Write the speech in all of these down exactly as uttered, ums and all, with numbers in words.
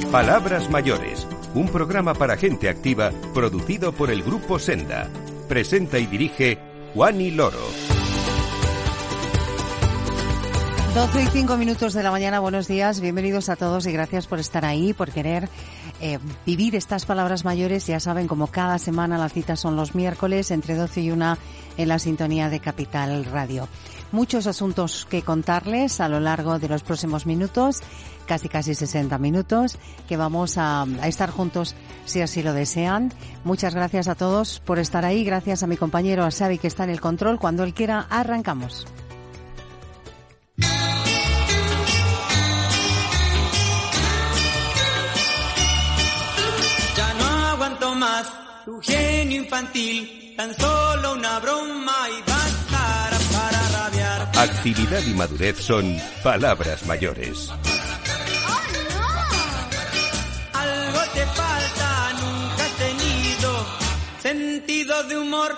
Palabras Mayores, un programa para gente activa producido por el Grupo Senda. Presenta y dirige Juani Loro. doce y cinco minutos de la mañana, buenos días, bienvenidos a todos y gracias por estar ahí, por querer eh, vivir estas palabras mayores. Ya saben, como cada semana las citas son los miércoles entre doce y una en la sintonía de Capital Radio. Muchos asuntos que contarles a lo largo de los próximos minutos, casi casi sesenta minutos, que vamos a, a estar juntos si así lo desean. Muchas gracias a todos por estar ahí, gracias a mi compañero a Xavi que está en el control. Cuando él quiera, arrancamos. Ya no aguanto más tu genio infantil, tan solo una broma y bastará para rabiar. Actividad y madurez son palabras mayores. ¡Oh, no! Algo te falta, nunca has tenido sentido de humor.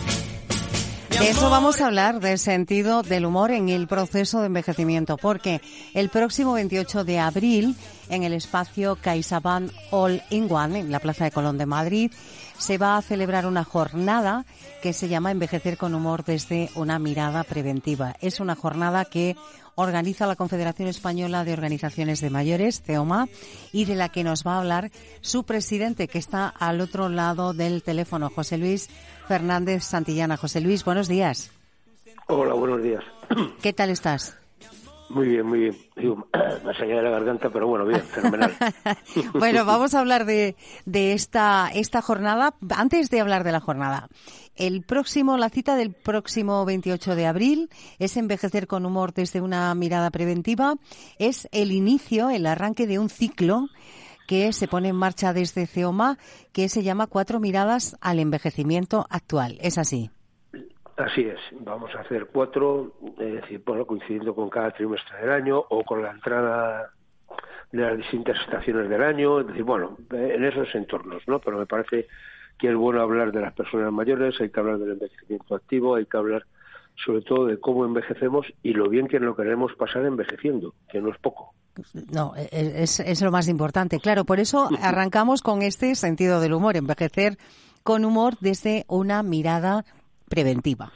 De eso vamos a hablar, del sentido del humor en el proceso de envejecimiento, porque el próximo veintiocho de abril, en el espacio CaixaBank All in One, en la Plaza de Colón de Madrid, se va a celebrar una jornada que se llama Envejecer con Humor desde una mirada preventiva. Es una jornada que organiza la Confederación Española de Organizaciones de Mayores, CEOMA, y de la que nos va a hablar su presidente, que está al otro lado del teléfono, José Luis Fernández Santillana. José Luis, buenos días. Hola, buenos días. ¿Qué tal estás? Muy bien, muy bien. Digo, más allá de la garganta, pero bueno, bien, fenomenal. Bueno, vamos a hablar de, de esta, esta jornada. Antes de hablar de la jornada, el próximo, la cita del próximo veintiocho de abril es Envejecer con Humor desde una mirada preventiva. Es el inicio, el arranque de un ciclo que se pone en marcha desde CEOMA, que se llama Cuatro miradas al envejecimiento actual. ¿Es así? Así es. Vamos a hacer cuatro, es decir, bueno, coincidiendo con cada trimestre del año o con la entrada de las distintas estaciones del año, es decir, bueno, en esos entornos, ¿no? Pero me parece que es bueno hablar de las personas mayores, hay que hablar del envejecimiento activo, hay que hablar sobre todo de cómo envejecemos y lo bien que lo queremos pasar envejeciendo, que no es poco. No, es, es lo más importante. Claro, por eso arrancamos con este sentido del humor, envejecer con humor desde una mirada preventiva.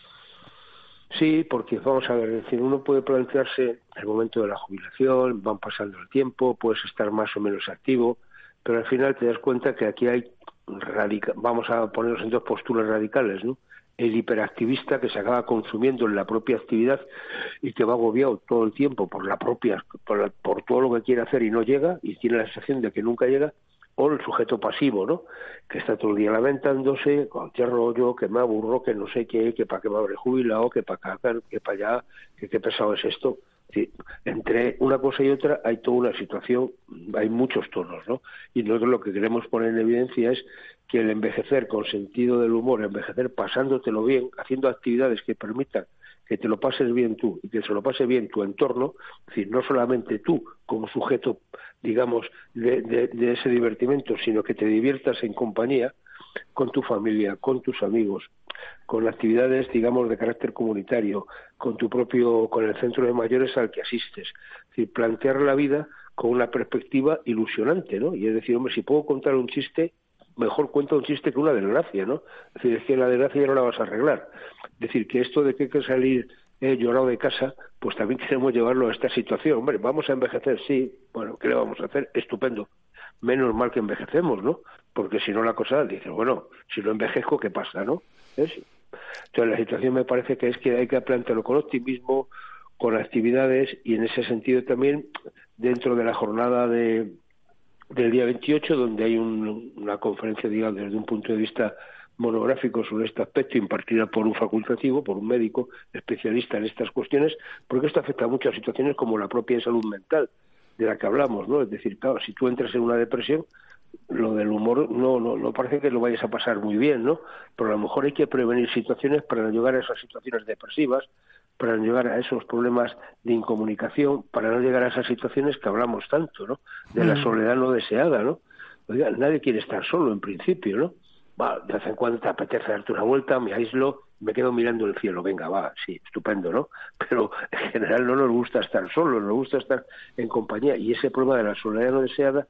Sí, porque vamos a ver, es decir, uno puede plantearse el momento de la jubilación, van pasando el tiempo, puedes estar más o menos activo, pero al final te das cuenta que aquí hay, radica- vamos a ponernos en dos posturas radicales, ¿no? El hiperactivista que se acaba consumiendo en la propia actividad y que va agobiado todo el tiempo por la propia, por, la, por todo lo que quiere hacer y no llega y tiene la sensación de que nunca llega, o el sujeto pasivo, ¿no? Que está todo el día lamentándose, cualquier rollo, que me aburro, que no sé qué, que para qué me habré jubilado, que para acá, que para allá, que qué pesado es esto. Sí, entre una cosa y otra hay toda una situación, hay muchos tonos, ¿no? Y nosotros lo que queremos poner en evidencia es que el envejecer con sentido del humor, envejecer pasándotelo bien, haciendo actividades que permitan que te lo pases bien tú y que se lo pase bien tu entorno, es decir, no solamente tú como sujeto, digamos, de, de, de ese divertimento, sino que te diviertas en compañía con tu familia, con tus amigos, con actividades, digamos, de carácter comunitario, con tu propio, con el centro de mayores al que asistes. Es decir, plantear la vida con una perspectiva ilusionante, ¿no? Y es decir, hombre, si puedo contar un chiste, mejor cuenta un chiste que una desgracia, ¿no? Es decir, es que la desgracia ya no la vas a arreglar. Es decir, que esto de que hay que salir eh, llorado de casa, pues también queremos llevarlo a esta situación. Hombre, vamos a envejecer, sí, bueno, ¿qué le vamos a hacer? Estupendo. Menos mal que envejecemos, ¿no? Porque si no la cosa, dice, bueno, si no envejezco, ¿qué pasa, no? ¿Es? Entonces la situación me parece que es que hay que plantearlo con optimismo, con actividades y en ese sentido también dentro de la jornada de del día veintiocho, donde hay un, una conferencia, digamos, desde un punto de vista monográfico sobre este aspecto, impartida por un facultativo, por un médico especialista en estas cuestiones, porque esto afecta a muchas situaciones como la propia salud mental de la que hablamos, ¿no? Es decir, claro, si tú entras en una depresión, lo del humor no, no, no parece que lo vayas a pasar muy bien, ¿no? Pero a lo mejor hay que prevenir situaciones para no llegar a esas situaciones depresivas, para no llegar a esos problemas de incomunicación, para no llegar a esas situaciones que hablamos tanto, ¿no? De la soledad no deseada, ¿no? Oiga, nadie quiere estar solo en principio, ¿no? Va, de vez en cuando te apetece darte una vuelta, me aíslo, me quedo mirando el cielo, venga, va, sí, estupendo, ¿no? Pero en general no nos gusta estar solos, nos gusta estar en compañía, y ese problema de la soledad no deseada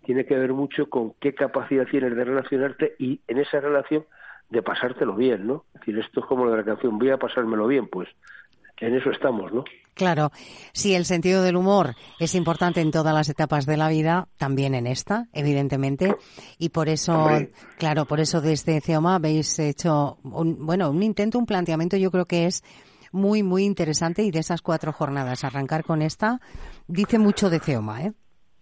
tiene que ver mucho con qué capacidad tienes de relacionarte y en esa relación de pasártelo bien, ¿no? Es decir, esto es como lo de la canción, voy a pasármelo bien, pues en eso estamos, ¿no? Claro, si el sentido del humor es importante en todas las etapas de la vida, también en esta, evidentemente, y por eso, Hombre. claro, por eso desde CEOMA habéis hecho, un, bueno, un intento, un planteamiento, yo creo que es muy, muy interesante, y de esas cuatro jornadas, arrancar con esta, dice mucho de CEOMA, ¿eh?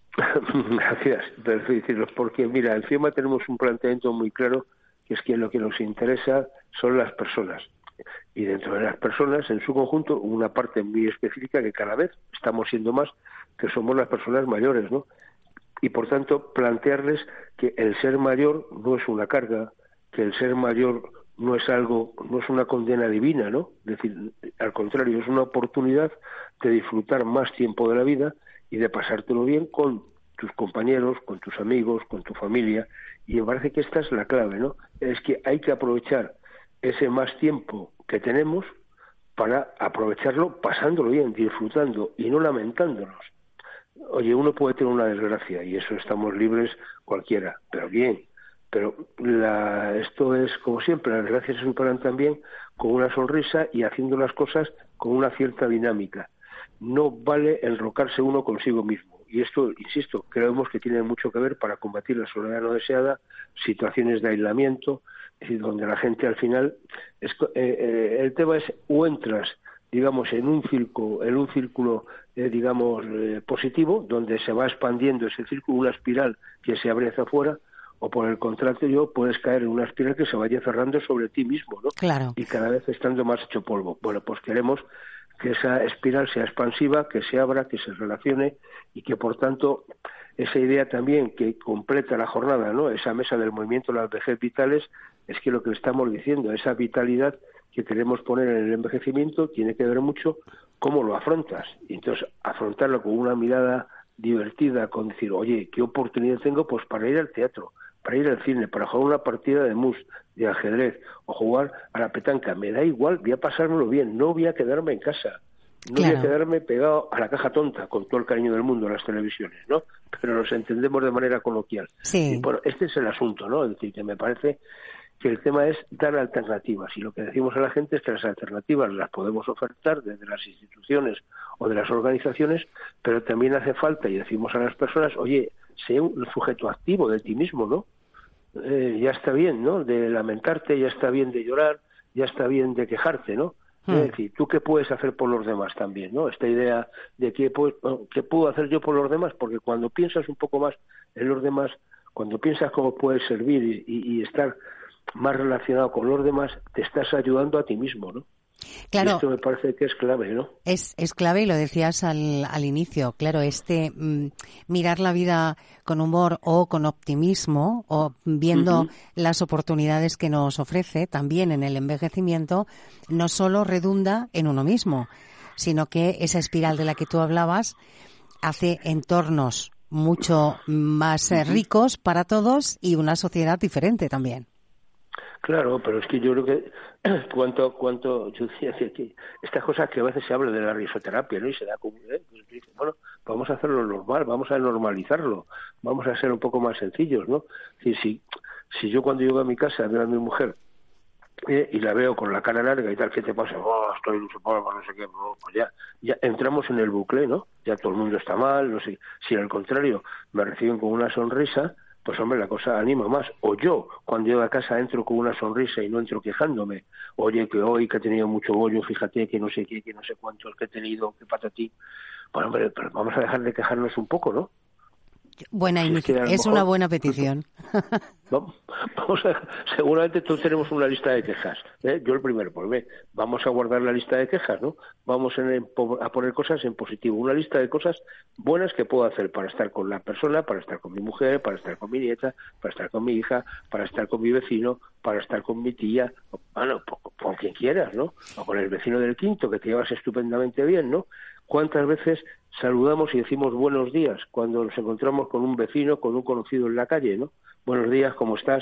Gracias, decirlo, porque mira, en CEOMA tenemos un planteamiento muy claro, que es que lo que nos interesa son las personas. Y dentro de las personas, en su conjunto, una parte muy específica que cada vez estamos siendo más, que somos las personas mayores, ¿no? Y por tanto, plantearles que el ser mayor no es una carga, que el ser mayor no es algo, no es una condena divina, ¿no? Es decir, al contrario, es una oportunidad de disfrutar más tiempo de la vida y de pasártelo bien con tus compañeros, con tus amigos, con tu familia. Y me parece que esta es la clave, ¿no? Es que hay que aprovechar ese más tiempo que tenemos para aprovecharlo pasándolo bien, disfrutando y no lamentándonos. Oye, uno puede tener una desgracia y eso estamos libres cualquiera, pero bien. Pero la, esto es como siempre, las desgracias se superan también con una sonrisa y haciendo las cosas con una cierta dinámica. No vale enrocarse uno consigo mismo. Y esto, insisto, creemos que tiene mucho que ver para combatir la soledad no deseada, situaciones de aislamiento, es decir, donde la gente al final, es, eh, eh, el tema es o entras, digamos, en un círculo, en un círculo, eh, digamos, eh, positivo, donde se va expandiendo ese círculo, una espiral que se abre hacia afuera, o por el contrario, puedes caer en una espiral que se vaya cerrando sobre ti mismo, ¿no? Claro. Y cada vez estando más hecho polvo. Bueno, pues queremos que esa espiral sea expansiva, que se abra, que se relacione y que, por tanto, esa idea también que completa la jornada, ¿no? Esa mesa del movimiento de las vejez vitales, es que lo que le estamos diciendo, esa vitalidad que queremos poner en el envejecimiento tiene que ver mucho cómo lo afrontas. Y entonces, afrontarlo con una mirada divertida, con decir, oye, ¿qué oportunidad tengo? Pues para ir al teatro, para ir al cine, para jugar una partida de mus, de ajedrez, o jugar a la petanca. Me da igual, voy a pasármelo bien, no voy a quedarme en casa. No Claro. voy a quedarme pegado a la caja tonta, con todo el cariño del mundo, en las televisiones, ¿no? Pero nos entendemos de manera coloquial. Sí. Y bueno, este es el asunto, ¿no? Es decir, que me parece que el tema es dar alternativas. Y lo que decimos a la gente es que las alternativas las podemos ofertar desde las instituciones o de las organizaciones, pero también hace falta, y decimos a las personas, oye, sé un sujeto activo de ti mismo, ¿no? Eh, ya está bien, ¿no? De lamentarte, ya está bien de llorar, ya está bien de quejarte, ¿no? Es decir, ¿tú qué puedes hacer por los demás también, no? Esta idea de qué, pues, qué puedo hacer yo por los demás, porque cuando piensas un poco más en los demás, cuando piensas cómo puedes servir y, y, y estar más relacionado con los demás, te estás ayudando a ti mismo, ¿no? Claro. Y esto me parece que es clave, ¿no? Es, es clave, y lo decías al, al inicio, claro, este mm, mirar la vida con humor o con optimismo, o viendo Uh-huh. las oportunidades que nos ofrece también en el envejecimiento, no solo redunda en uno mismo, sino que esa espiral de la que tú hablabas hace entornos mucho más eh, ricos para todos y una sociedad diferente también. Claro, pero es que yo creo que cuánto, cuánto, yo decía que, que estas cosas que a veces se habla de la risoterapia, ¿no? Y se da como, ¿eh? Pues dice, bueno, vamos a hacerlo normal, vamos a normalizarlo, vamos a ser un poco más sencillos, ¿no? Si, si, si yo cuando llego a mi casa veo a mi mujer eh, y la veo con la cara larga y tal, ¿qué te pasa? Oh, estoy no sé, no sé qué, no, pues ya, ya entramos en el bucle, ¿no? Ya todo el mundo está mal, no sé. Si al contrario me reciben con una sonrisa, pues hombre, la cosa anima más. O yo, cuando llego a casa, entro con una sonrisa y no entro quejándome. Oye, que hoy que he tenido mucho bollo, fíjate que no sé qué, que no sé cuántos que he tenido, que patatí. Bueno, hombre, pero vamos a dejar de quejarnos un poco, ¿no? Buena Si es inicia- que a lo es mejor- una buena petición. Vamos, vamos a, seguramente todos tenemos una lista de quejas, ¿eh? Yo el primero, pues ve, vamos a guardar la lista de quejas, ¿no? Vamos en, en, a poner cosas en positivo, una lista de cosas buenas que puedo hacer para estar con la persona, para estar con mi mujer, para estar con mi nieta, para estar con mi hija, para estar con mi vecino, para estar con mi tía, bueno, con, con quien quieras, ¿no? O con el vecino del quinto, que te llevas estupendamente bien, ¿no? ¿Cuántas veces saludamos y decimos buenos días cuando nos encontramos con un vecino, con un conocido en la calle, ¿no? Buenos días, ¿cómo estás?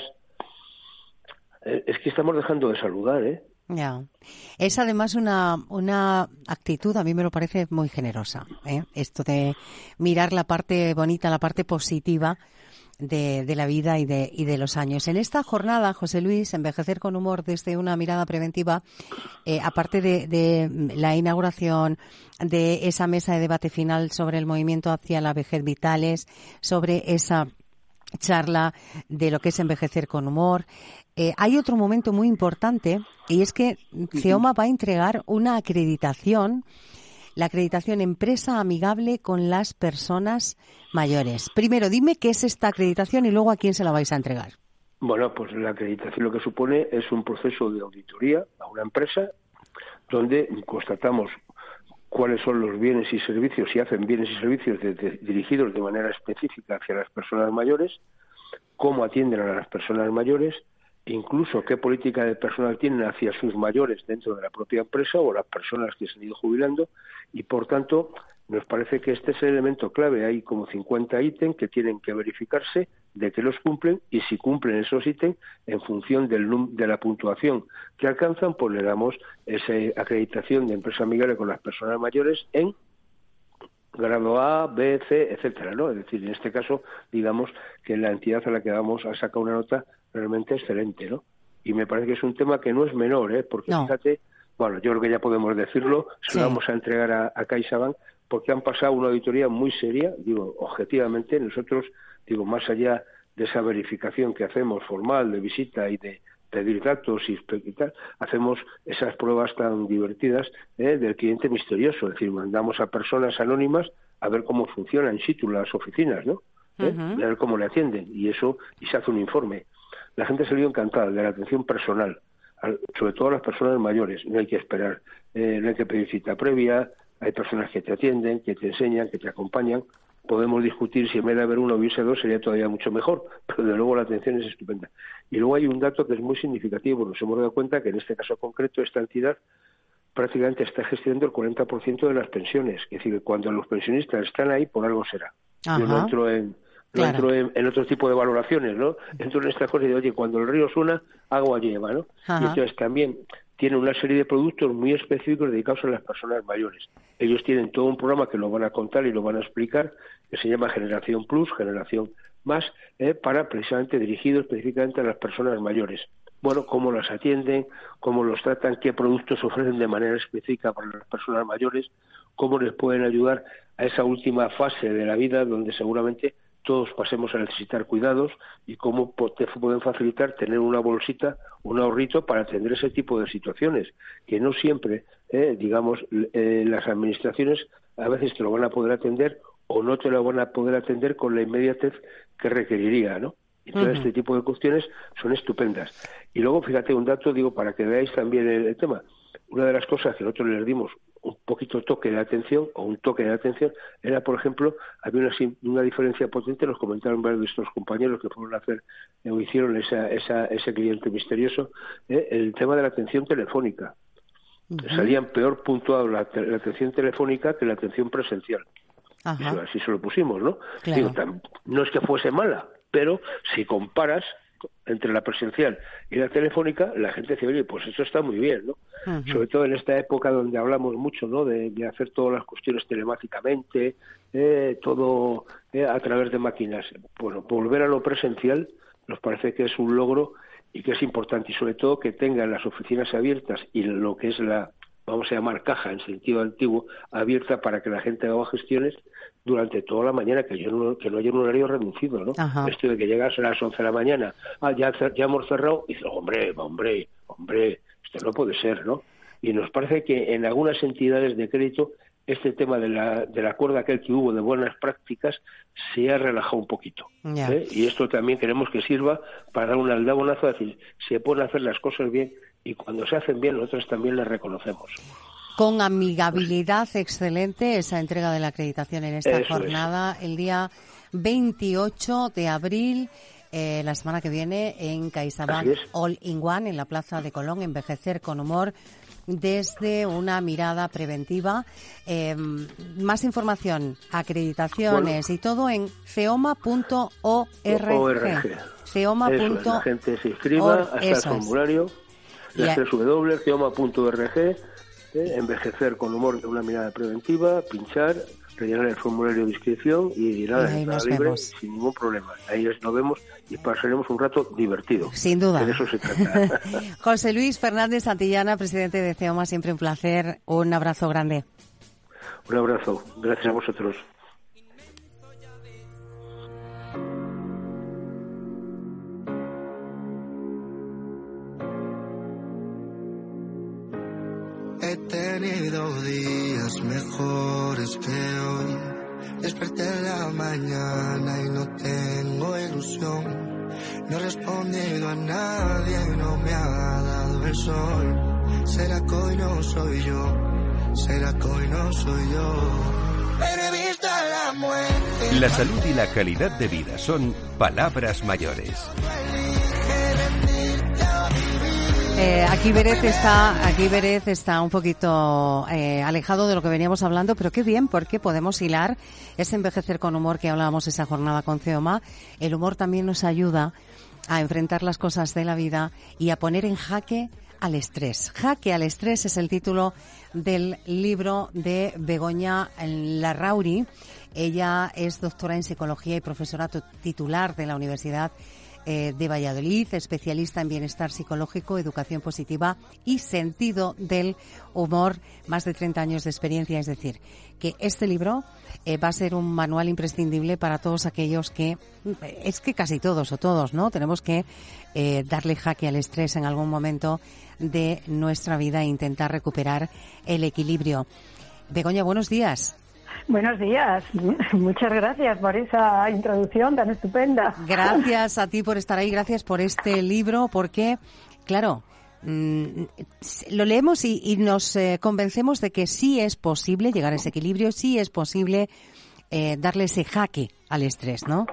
Eh, es que estamos dejando de saludar, ¿eh? Ya. Es además una, una actitud, a mí me lo parece muy generosa, ¿eh? Esto de mirar la parte bonita, la parte positiva de, de la vida y de, y de los años. En esta jornada, José Luis, Envejecer con Humor desde una mirada preventiva, eh, aparte de, de la inauguración de esa mesa de debate final sobre el movimiento hacia la vejez Vitales, sobre esa charla de lo que es envejecer con humor, eh, hay otro momento muy importante, y es que CEOMA va a entregar una acreditación, la acreditación Empresa Amigable con las Personas Mayores. Primero, dime qué es esta acreditación y luego a quién se la vais a entregar. Bueno, pues la acreditación lo que supone es un proceso de auditoría a una empresa donde constatamos cuáles son los bienes y servicios, si hacen bienes y servicios de, de, dirigidos de manera específica hacia las personas mayores, cómo atienden a las personas mayores, incluso qué política de personal tienen hacia sus mayores dentro de la propia empresa o las personas que se han ido jubilando, y por tanto nos parece que este es el elemento clave. Hay como cincuenta ítems que tienen que verificarse de que los cumplen, y si cumplen esos ítems, en función del de la puntuación que alcanzan, pues le damos esa acreditación de empresa amigable con las personas mayores en grado A, B, C, etcétera, ¿no? Es decir, en este caso, digamos que la entidad a la que vamos a sacar una nota realmente excelente, ¿no? Y me parece que es un tema que no es menor, ¿eh? Porque no. Fíjate, bueno, yo creo que ya podemos decirlo, se sí. lo vamos a entregar a, a CaixaBank, porque han pasado una auditoría muy seria, digo, objetivamente. Nosotros, digo, más allá de esa verificación que hacemos formal de visita y de pedir datos y tal, hacemos esas pruebas tan divertidas ¿eh? del cliente misterioso, es decir, mandamos a personas anónimas a ver cómo funcionan in situ las oficinas, ¿no? ¿Eh? Uh-huh. A ver cómo le atienden, y eso, y se hace un informe. La gente salió encantada de la atención personal, sobre todo a las personas mayores. No hay que esperar, eh, no hay que pedir cita previa, hay personas que te atienden, que te enseñan, que te acompañan. Podemos discutir si en vez de haber uno hubiese dos, sería todavía mucho mejor, pero de luego la atención es estupenda. Y luego hay un dato que es muy significativo. Nos hemos dado cuenta que en este caso concreto esta entidad prácticamente está gestionando el cuarenta por ciento de las pensiones. Es decir, cuando los pensionistas están ahí, por algo será. Ajá. Yo no entro en... No claro. entro en, en otro tipo de valoraciones, ¿no? Entro en estas cosas y digo, oye, cuando el río suena, agua lleva, ¿no? Ajá. Y entonces también tiene una serie de productos muy específicos dedicados a las personas mayores. Ellos tienen todo un programa que lo van a contar y lo van a explicar, que se llama Generación Plus, Generación Más, eh, para precisamente dirigido específicamente a las personas mayores. Bueno, cómo las atienden, cómo los tratan, qué productos ofrecen de manera específica para las personas mayores, cómo les pueden ayudar a esa última fase de la vida donde seguramente todos pasemos a necesitar cuidados, y cómo te pueden facilitar tener una bolsita, un ahorrito para atender ese tipo de situaciones, que no siempre, eh, digamos, eh, las administraciones a veces te lo van a poder atender o no te lo van a poder atender con la inmediatez que requeriría, ¿no? Entonces, uh-huh. este tipo de cuestiones son estupendas. Y luego, fíjate, un dato, digo, para que veáis también el, el tema. Una de las cosas que nosotros les dimos un poquito toque de atención, o un toque de atención, era, por ejemplo, había una, una diferencia potente, nos comentaron varios de estos compañeros que fueron a hacer, eh, o hicieron esa, esa, ese cliente misterioso, eh, el tema de la atención telefónica. Uh-huh. Salían peor puntuado la, la atención telefónica que la atención presencial. Eso, así se lo pusimos, ¿no? Claro. Digo, tam, no es que fuese mala, pero si comparas entre la presencial y la telefónica, la gente dice, oye, pues eso está muy bien, ¿no? Uh-huh. Sobre todo en esta época donde hablamos mucho, ¿no?, de, de hacer todas las cuestiones telemáticamente, eh, todo eh, a través de máquinas. Bueno, volver a lo presencial nos parece que es un logro y que es importante, y sobre todo que tengan las oficinas abiertas y lo que es la, vamos a llamar caja en sentido antiguo, abierta para que la gente haga gestiones durante toda la mañana, que yo no, que no haya un horario reducido, ¿no? Ajá. Esto de que llegas a las once de la mañana, ah, ya, ya hemos cerrado, y dices, hombre, hombre, hombre, esto no puede ser, ¿no? Y nos parece que en algunas entidades de crédito este tema de la, del acuerdo aquel que hubo de buenas prácticas se ha relajado un poquito, yeah. ¿eh? Y esto también queremos que sirva para dar un aldabonazo, es decir, se pueden hacer las cosas bien, y cuando se hacen bien nosotros también las reconocemos. Con amigabilidad excelente esa entrega de la acreditación en esta Eso jornada, es. El día veintiocho de abril, eh, la semana que viene, en CaixaBank All in One, en la Plaza de Colón, Envejecer con Humor, desde una mirada preventiva. Eh, más información, acreditaciones bueno, y todo en ceoma punto org. ceoma punto org. La gente se inscriba hasta el formulario, la doble u doble u doble u punto ceoma punto org. Eh, envejecer con humor de una mirada preventiva, pinchar, rellenar el formulario de inscripción y nada, y ahí nada nos libre, vemos. sin ningún problema. Ahí nos vemos y pasaremos un rato divertido. Sin duda. Que de eso se trata. José Luis Fernández Santillana, presidente de CEOMA, siempre un placer. Un abrazo grande. Un abrazo. Gracias a vosotros. He tenido días mejores que hoy. Desperté en la mañana y no tengo ilusión. No he respondido a nadie y no me ha dado el sol. ¿Será que hoy no soy yo? ¿Será que hoy no soy yo? Pero he visto a la muerte. La salud y la calidad de vida son palabras mayores. Eh, aquí Berez está, aquí Berez está un poquito eh, alejado de lo que veníamos hablando, pero qué bien, porque podemos hilar ese envejecer con humor que hablábamos esa jornada con CEOMA. El humor también nos ayuda a enfrentar las cosas de la vida y a poner en jaque al estrés. Jaque al estrés es el título del libro de Begoña Larrauri. Ella es doctora en psicología y profesora titular de la Universidad de Valladolid, especialista en bienestar psicológico, educación positiva y sentido del humor, más de treinta años de experiencia. Es decir, que este libro eh, va a ser un manual imprescindible para todos aquellos que, es que casi todos o todos, ¿no? Tenemos que eh, darle jaque al estrés en algún momento de nuestra vida e intentar recuperar el equilibrio. Begoña, buenos días. Buenos días. Muchas gracias por esa introducción tan estupenda. Gracias a ti por estar ahí, gracias por este libro, porque, claro, mmm, lo leemos y, y nos eh, convencemos de que sí es posible llegar a ese equilibrio, sí es posible eh, darle ese jaque al estrés, ¿no?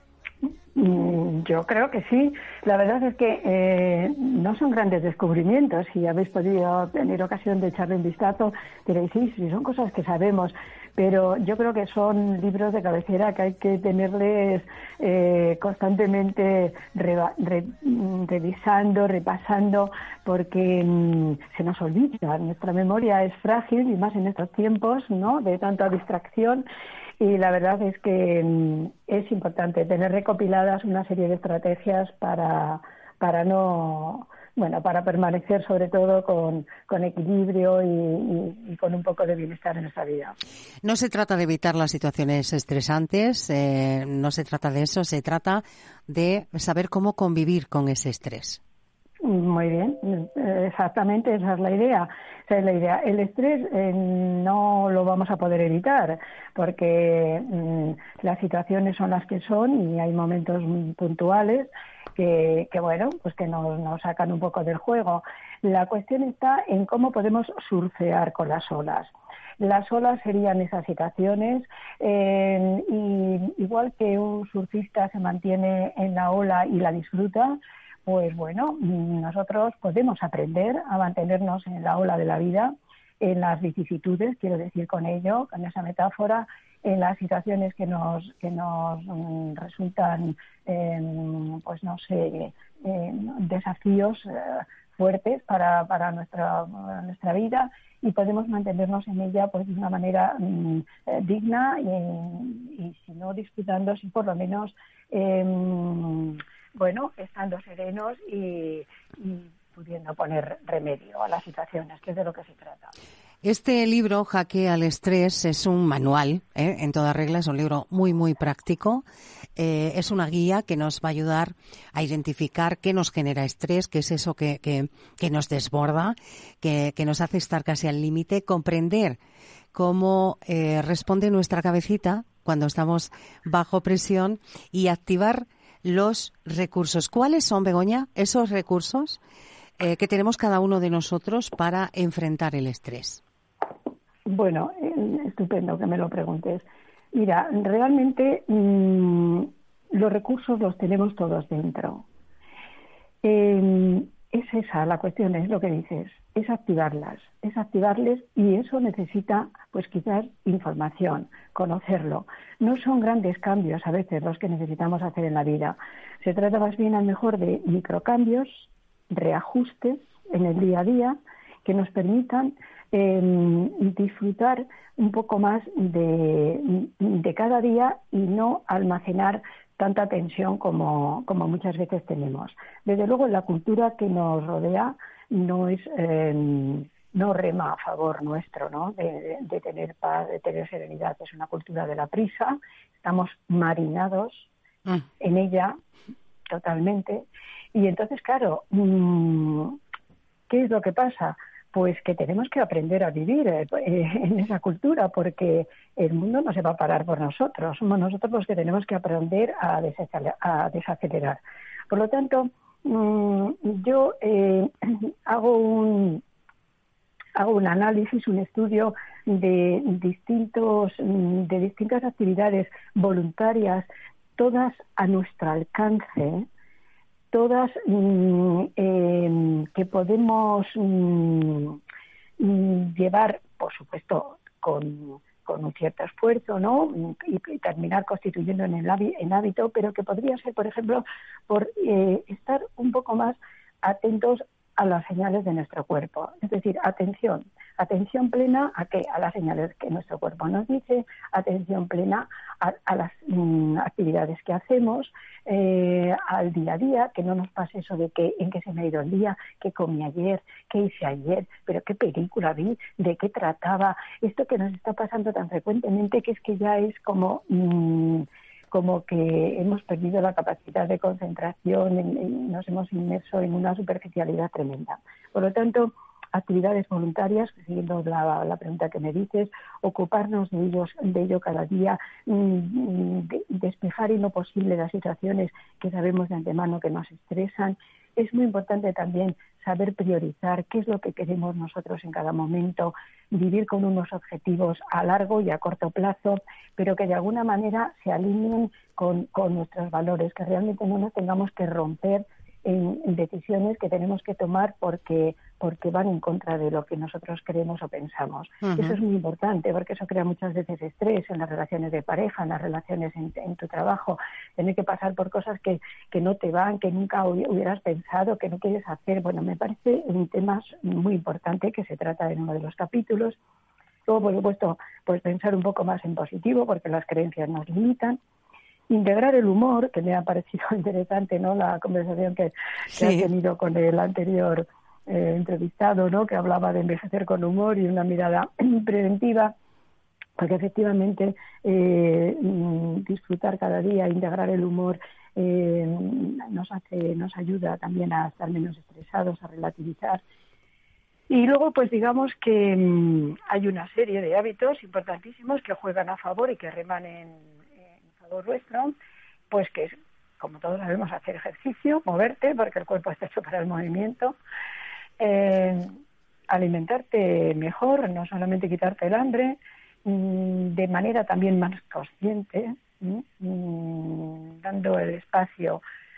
Yo creo que sí. La verdad es que eh, no son grandes descubrimientos. Si habéis podido tener ocasión de echarle un vistazo, diréis, sí, sí, son cosas que sabemos. Pero yo creo que son libros de cabecera que hay que tenerles eh, constantemente reva, re, revisando, repasando, porque mmm, se nos olvida. Nuestra memoria es frágil y más en estos tiempos, ¿no?, de tanta distracción. Y la verdad es que mmm, es importante tener recopiladas una serie de estrategias para, para no... Bueno, para permanecer sobre todo con, con equilibrio y, y, y con un poco de bienestar en nuestra vida. No se trata de evitar las situaciones estresantes, eh, no se trata de eso, se trata de saber cómo convivir con ese estrés. Muy bien, exactamente esa es la idea. Esa es la idea. El estrés eh, no lo vamos a poder evitar porque mmm, las situaciones son las que son y hay momentos puntuales que, que bueno, pues que nos, nos sacan un poco del juego. La cuestión está en cómo podemos surfear con las olas. Las olas serían esas situaciones eh, y igual que un surfista se mantiene en la ola y la disfruta, pues bueno, nosotros podemos aprender a mantenernos en la ola de la vida, en las vicisitudes, quiero decir con ello, con esa metáfora, en las situaciones que nos que nos um, resultan, eh, pues no sé, eh, desafíos eh, fuertes para para nuestra para nuestra vida y podemos mantenernos en ella pues de una manera um, eh, digna y, y si no disfrutando, sí por lo menos eh, bueno, estando serenos y, y pudiendo poner remedio a las situaciones, que es de lo que se trata. Este libro, Jaque al Estrés, es un manual, ¿eh? en toda regla, es un libro muy, muy práctico. Eh, es una guía que nos va a ayudar a identificar qué nos genera estrés, qué es eso que, que, que nos desborda, que, que nos hace estar casi al límite, comprender cómo eh, responde nuestra cabecita cuando estamos bajo presión y activar los recursos. ¿Cuáles son, Begoña, esos recursos eh, que tenemos cada uno de nosotros para enfrentar el estrés? Bueno, estupendo que me lo preguntes. Mira, realmente mmm, los recursos los tenemos todos dentro. Eh, es esa la cuestión, es lo que dices, es activarlas, es activarles y eso necesita, pues quizás, información, conocerlo. No son grandes cambios a veces los que necesitamos hacer en la vida. Se trata más bien a lo mejor de microcambios, reajustes en el día a día que nos permitan eh, disfrutar un poco más de, de cada día y no almacenar tanta tensión como, como muchas veces tenemos. Desde luego, la cultura que nos rodea no es eh, no rema a favor nuestro, ¿no? De, de, de tener paz, de tener serenidad. Es una cultura de la prisa, estamos marinados mm. en ella totalmente. Y entonces, claro, ¿qué es lo que pasa? Pues que tenemos que aprender a vivir eh, en esa cultura, porque el mundo no se va a parar por nosotros. Somos nosotros los que tenemos que aprender a desacelerar. A desacelerar. Por lo tanto, mmm, yo eh, hago un hago un análisis, un estudio de distintos de distintas actividades voluntarias, todas a nuestro alcance, todas mmm, eh, que podemos mmm, llevar, por supuesto, con, con un cierto esfuerzo, ¿no? Y, y terminar constituyendo en el en hábito, pero que podría ser, por ejemplo, por eh, estar un poco más atentos a las señales de nuestro cuerpo. Es decir, atención, atención plena a qué, a las señales que nuestro cuerpo nos dice, atención plena a, a las mm, actividades que hacemos, eh, al día a día, que no nos pase eso de que en qué se me ha ido el día, qué comí ayer, qué hice ayer, pero qué película vi, de qué trataba, esto que nos está pasando tan frecuentemente que es que ya es como mmm, como que hemos perdido la capacidad de concentración, en, en, nos hemos inmerso en una superficialidad tremenda. Por lo tanto, actividades voluntarias, siguiendo la, la pregunta que me dices, ocuparnos de ellos, de ello cada día, de, despejar en lo posible las situaciones que sabemos de antemano que nos estresan. Es muy importante también saber priorizar qué es lo que queremos nosotros en cada momento, vivir con unos objetivos a largo y a corto plazo, pero que de alguna manera se alineen con, con nuestros valores, que realmente no nos tengamos que romper en, en decisiones que tenemos que tomar porque porque van en contra de lo que nosotros creemos o pensamos. Uh-huh. Eso es muy importante porque eso crea muchas veces estrés en las relaciones de pareja, en las relaciones en, en tu trabajo, tener que pasar por cosas que, que no te van, que nunca hubieras pensado, que no quieres hacer. Bueno, me parece un tema muy importante que se trata en uno de los capítulos. Luego, por supuesto, pues pensar un poco más en positivo porque las creencias nos limitan. Integrar el humor, que me ha parecido interesante, ¿no? La conversación que, sí. que has tenido con el anterior eh, entrevistado, ¿no? Que hablaba de envejecer con humor y una mirada preventiva, porque efectivamente eh, disfrutar cada día, integrar el humor eh, nos hace, nos ayuda también a estar menos estresados, a relativizar. Y luego, pues digamos que mmm, hay una serie de hábitos importantísimos que juegan a favor y que reman en, en favor nuestro, pues que es, como todos sabemos, hacer ejercicio, moverte, porque el cuerpo está hecho para el movimiento, eh, alimentarte mejor, no solamente quitarte el hambre, mmm, de manera también más consciente, mmm, dando el espacio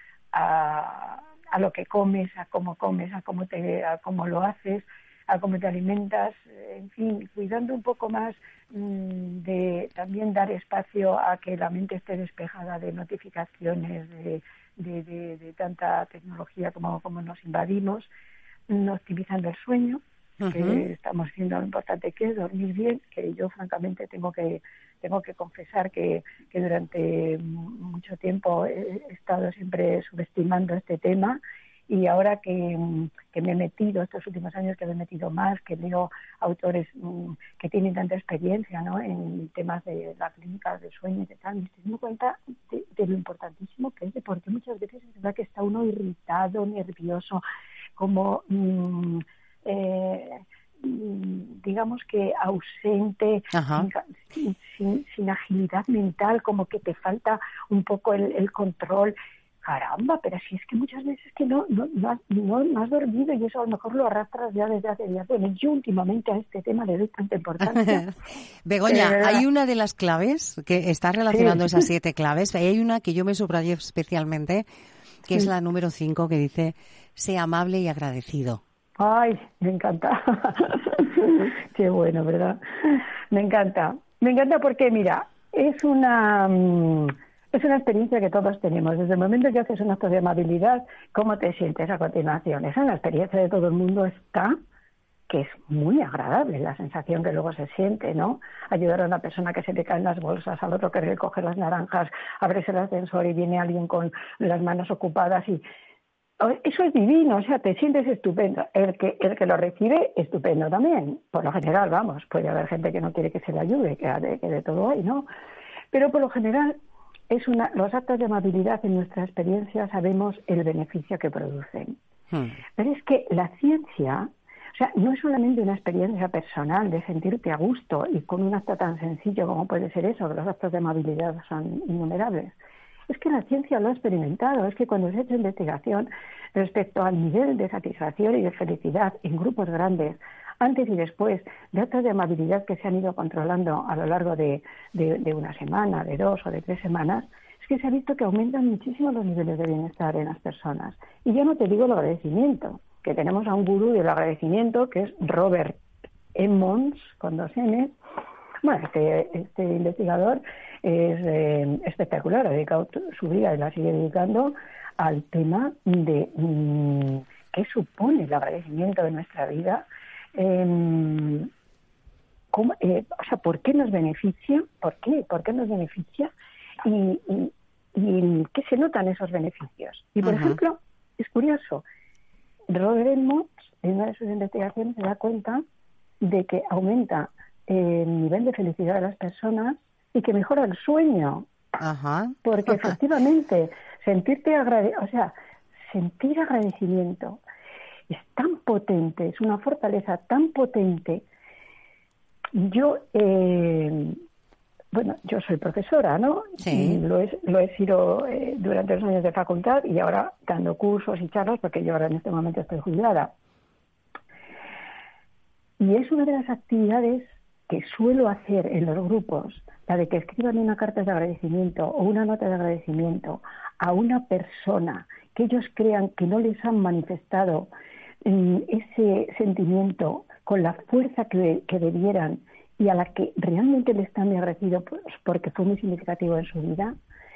a, a lo que comes, a cómo comes, a cómo te, a cómo lo haces, a cómo te alimentas, en fin, cuidando un poco más mmm, de también dar espacio a que la mente esté despejada de notificaciones, de, de, de, de tanta tecnología como, como nos invadimos, optimizando el sueño, uh-huh. que estamos viendo lo importante que es dormir bien, que yo francamente tengo que tengo que confesar que, que durante mucho tiempo he estado siempre subestimando este tema. Y ahora que, que me he metido, estos últimos años que me he metido más, que leo autores um, que tienen tanta experiencia, ¿no?, en temas de la clínica del sueño y de tal, me estoy dando cuenta de, de lo importantísimo que es, de porque muchas veces es verdad que está uno irritado, nervioso, como um, eh, digamos que ausente, sin, sin, sin agilidad mental, como que te falta un poco el, el control. Caramba, pero si es que muchas veces que no, no, no, no, no has dormido y eso a lo mejor lo arrastras ya desde hace días. Bueno, yo últimamente a este tema le doy tanta importancia. Begoña, eh, hay una de las claves que está relacionando sí. esas siete claves. Y hay una que yo me subrayé especialmente, que sí. es la número cinco, que dice, sé amable y agradecido. Ay, me encanta. Qué bueno, ¿verdad? Me encanta. Me encanta porque, mira, es una... Um, Es una experiencia que todos tenemos. Desde el momento que haces un acto de amabilidad, ¿cómo te sientes a continuación? Esa es una experiencia de todo el mundo, está que es muy agradable la sensación que luego se siente, ¿no? Ayudar a una persona que se le caen las bolsas, al otro que recoge las naranjas, abres el ascensor y viene alguien con las manos ocupadas y eso es divino, o sea, te sientes estupendo. El que el que lo recibe, estupendo también. Por lo general, vamos, puede haber gente que no quiere que se le ayude, que de, que de todo hay, ¿no? Pero por lo general, es una, los actos de amabilidad en nuestra experiencia sabemos el beneficio que producen. Hmm. Pero es que la ciencia, o sea, no es solamente una experiencia personal de sentirte a gusto y con un acto tan sencillo como puede ser eso, que los actos de amabilidad son innumerables. Es que la ciencia lo ha experimentado, es que cuando se ha hecho investigación respecto al nivel de satisfacción y de felicidad en grupos grandes, antes y después de actos de amabilidad que se han ido controlando a lo largo de, de, de una semana, de dos o de tres semanas, es que se ha visto que aumentan muchísimo los niveles de bienestar en las personas. Y ya no te digo el agradecimiento, que tenemos a un gurú del agradecimiento, que es Robert Emmons, con dos N's. Bueno, este, este investigador es eh, espectacular, ha dedicado su vida y la sigue dedicando al tema de mmm, qué supone el agradecimiento de nuestra vida, eh, cómo, eh, o sea, por qué nos beneficia, por qué, por qué nos beneficia y, y, y qué se notan esos beneficios. Y por uh-huh. ejemplo, es curioso, Robert Emmons en una de sus investigaciones se da cuenta de que aumenta el nivel de felicidad de las personas y que mejora el sueño. Ajá. Porque efectivamente sentirte agrade- o sea, sentir agradecimiento es tan potente, es una fortaleza tan potente. Yo, eh, bueno, yo soy profesora, ¿no? Sí. Lo he, lo he sido eh, durante los años de facultad y ahora dando cursos y charlas porque yo ahora en este momento estoy jubilada. Y es una de las actividades que suelo hacer en los grupos, la de que escriban una carta de agradecimiento o una nota de agradecimiento a una persona que ellos crean que no les han manifestado eh, ese sentimiento con la fuerza que, que debieran y a la que realmente le están agradecidos pues, porque fue muy significativo en su vida.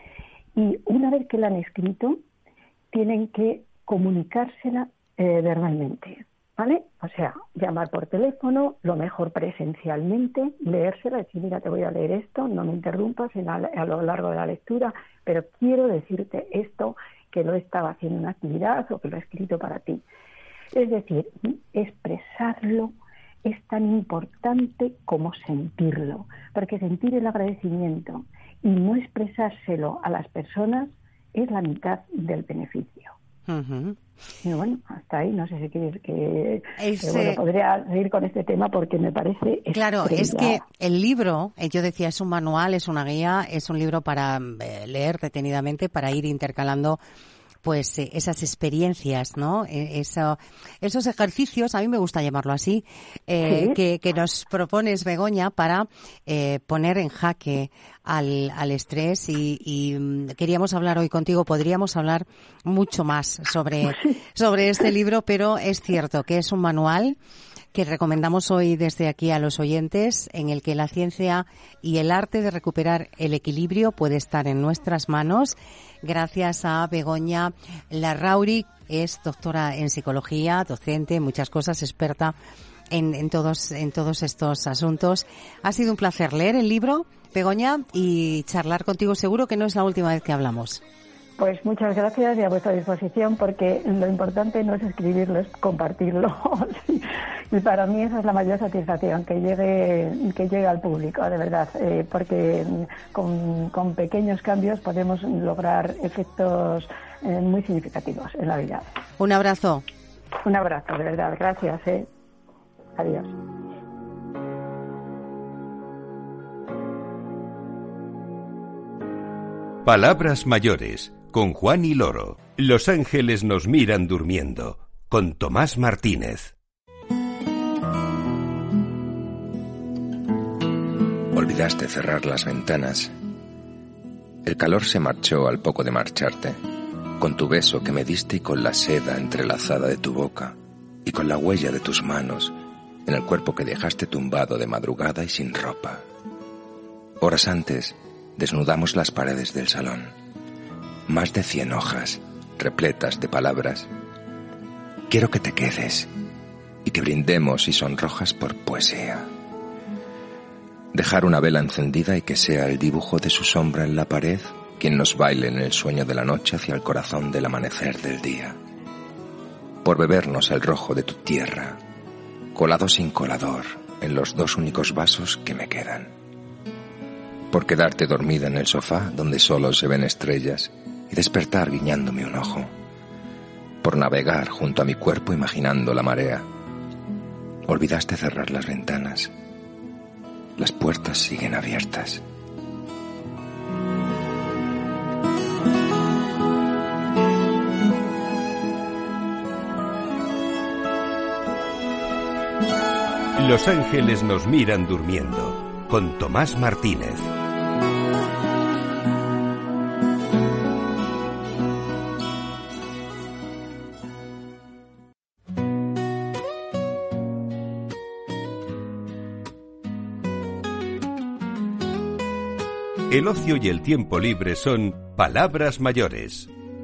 Y una vez que la han escrito, tienen que comunicársela eh, verbalmente. ¿Vale? O sea, llamar por teléfono, lo mejor presencialmente, leérsela, decir, mira, te voy a leer esto, no me interrumpas en la, a lo largo de la lectura, pero quiero decirte esto, que lo estaba haciendo en una actividad o que lo he escrito para ti. Es decir, expresarlo es tan importante como sentirlo, porque sentir el agradecimiento y no expresárselo a las personas es la mitad del beneficio. Uh-huh. Y bueno, hasta ahí, no sé si quieres que, es, que bueno, podría seguir con este tema porque me parece claro, estrella. Es que el libro, yo decía, es un manual, es una guía, es un libro para leer detenidamente, para ir intercalando pues eh, esas experiencias, ¿no? Eh, eso, esos ejercicios, a mí me gusta llamarlo así, eh, ¿sí? que, que nos propones, Begoña, para eh, poner en jaque al, al estrés y, y queríamos hablar hoy contigo, podríamos hablar mucho más sobre, sobre este libro, pero es cierto que es un manual que recomendamos hoy desde aquí a los oyentes, en el que la ciencia y el arte de recuperar el equilibrio puede estar en nuestras manos, gracias a Begoña Larrauri, es doctora en psicología, docente, muchas cosas, experta en, en todos en todos estos asuntos. Ha sido un placer leer el libro, Begoña, y charlar contigo. Seguro que no es la última vez que hablamos. Pues muchas gracias y a vuestra disposición, porque lo importante no es escribirlo, es compartirlo. Y para mí esa es la mayor satisfacción, que llegue que llegue al público, de verdad, eh, porque con, con pequeños cambios podemos lograr efectos eh, muy significativos en la vida. Un abrazo. Un abrazo, de verdad, gracias. Eh. Adiós. Palabras mayores, con Juan y Loro. Los ángeles nos miran durmiendo, con Tomás Martínez. Olvidaste cerrar las ventanas. El calor se marchó al poco de marcharte, con tu beso que me diste y con la seda entrelazada de tu boca, y con la huella de tus manos en el cuerpo que dejaste tumbado de madrugada y sin ropa. Horas antes, desnudamos las paredes del salón. Más de cien hojas, repletas de palabras. Quiero que te quedes. y que brindemos y sonrojas por poesía. Dejar una vela encendida y que sea el dibujo de su sombra en la pared quien nos baile en el sueño de la noche hacia el corazón del amanecer del día. Por bebernos el rojo de tu tierra, colado sin colador en los dos únicos vasos que me quedan. Por quedarte dormida en el sofá donde solo se ven estrellas y despertar guiñándome un ojo. Por navegar junto a mi cuerpo imaginando la marea. Olvidaste cerrar las ventanas. Las puertas siguen abiertas. Los ángeles nos miran durmiendo, con Tomás Martínez. El ocio y el tiempo libre son palabras mayores.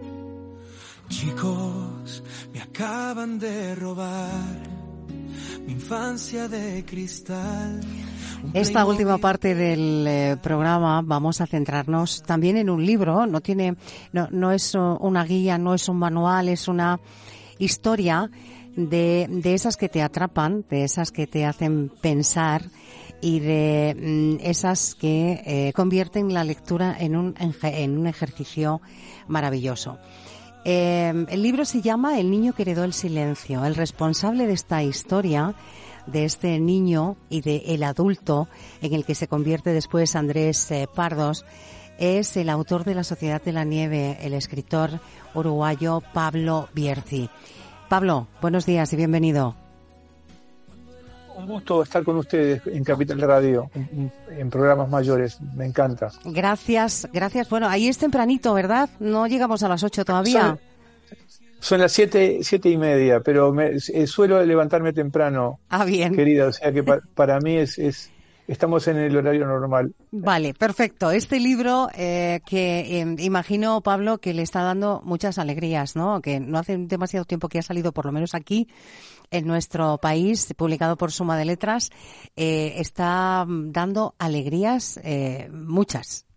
Chicos, me acaban de robar mi infancia de cristal. Esta última parte del eh, programa vamos a centrarnos también en un libro. No tiene, no, no es una guía, no es un manual, es una historia de, de esas que te atrapan, de esas que te hacen pensar y de mm, esas que eh, convierten la lectura en un, en un ejercicio maravilloso. Eh, el libro se llama El niño que heredó el silencio. El responsable de esta historia, de este niño y de el adulto en el que se convierte después Andrés eh, Pardos, es el autor de La Sociedad de la Nieve, el escritor uruguayo Pablo Bierzi. Pablo, buenos días y bienvenido. Un gusto estar con ustedes en Capital Radio, en, en programas mayores, me encanta. Gracias, gracias. Bueno, ahí es tempranito, ¿verdad? No llegamos a las ocho todavía. Son, son las siete, siete y media, pero me, eh, suelo levantarme temprano, ah, bien. Querida, o sea que pa, para mí es, es, estamos en el horario normal. Vale, perfecto. Este libro eh, que eh, imagino, Pablo, que le está dando muchas alegrías, ¿no? Que no hace demasiado tiempo que ha salido, por lo menos aquí, en nuestro país, publicado por Suma de Letras, eh, está dando alegrías eh, muchas.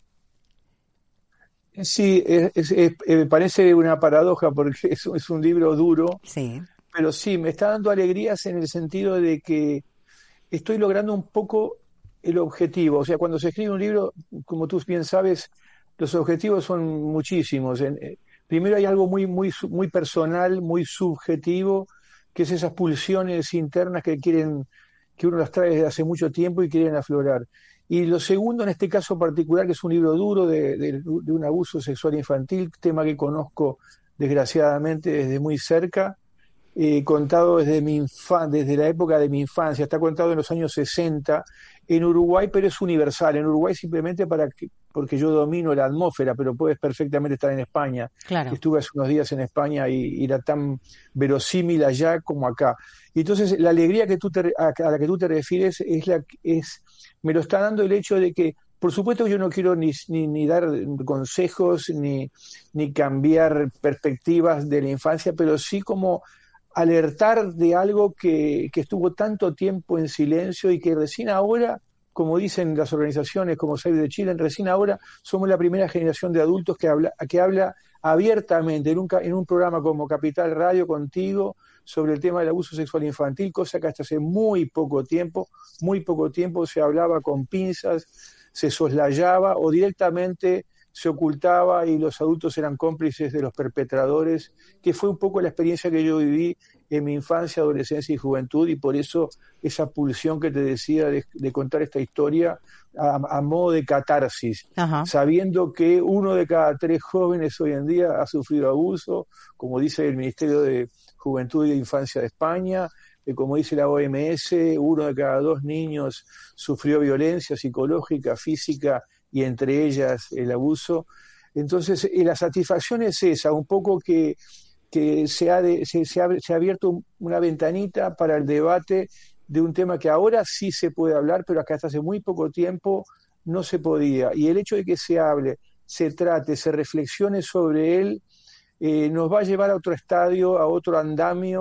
Sí, es, es, es, me parece una paradoja porque es, es un libro duro, sí. Pero sí, me está dando alegrías en el sentido de que estoy logrando un poco el objetivo. O sea, cuando se escribe un libro, como tú bien sabes, los objetivos son muchísimos. Primero hay algo muy, muy, muy personal, muy subjetivo, que es esas pulsiones internas que quieren, que uno las trae desde hace mucho tiempo y quieren aflorar. Y lo segundo, en este caso particular, que es un libro duro de, de, de un abuso sexual infantil, tema que conozco desgraciadamente desde muy cerca, eh, contado desde mi infan, desde la época de mi infancia, está contado en los años sesenta en Uruguay, pero es universal. En Uruguay simplemente para que, porque yo domino la atmósfera, pero puedes perfectamente estar en España. Claro. Estuve hace unos días en España y, y era tan verosímil allá como acá. Y entonces la alegría que tú te, a, a la que tú te refieres es la es me lo está dando el hecho de que, por supuesto, yo no quiero ni, ni, ni dar consejos ni, ni cambiar perspectivas de la infancia, pero sí como alertar de algo que, que estuvo tanto tiempo en silencio y que recién ahora, como dicen las organizaciones como Save the Children, recién ahora somos la primera generación de adultos que habla, que habla abiertamente en un, en un programa como Capital Radio contigo sobre el tema del abuso sexual infantil, cosa que hasta hace muy poco tiempo, muy poco tiempo se hablaba con pinzas, se soslayaba o directamente se ocultaba y los adultos eran cómplices de los perpetradores, que fue un poco la experiencia que yo viví en mi infancia, adolescencia y juventud, y por eso esa pulsión que te decía de, de contar esta historia a, a modo de catarsis, Ajá. sabiendo que uno de cada tres jóvenes hoy en día ha sufrido abuso, como dice el Ministerio de Juventud y de Infancia de España, eh, como dice la O M S, uno de cada dos niños sufrió violencia psicológica, física, y entre ellas el abuso. Entonces, eh, la satisfacción es esa, un poco que, que se, ha de, se, se, ha, se ha abierto una ventanita para el debate de un tema que ahora sí se puede hablar, pero que hasta hace muy poco tiempo no se podía. Y el hecho de que se hable, se trate, se reflexione sobre él, eh, nos va a llevar a otro estadio, a otro andamio